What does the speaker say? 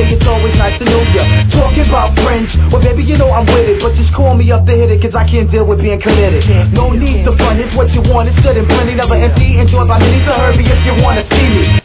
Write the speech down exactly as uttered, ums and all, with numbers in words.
it's always nice to know ya. Talking about friends, well baby you know I'm with it, but just call me up to hit it, cause I can't deal with being committed. No need to front, it's what you want, it's good and plenty. Never empty, enjoyed by many, so hurry if you wanna see me.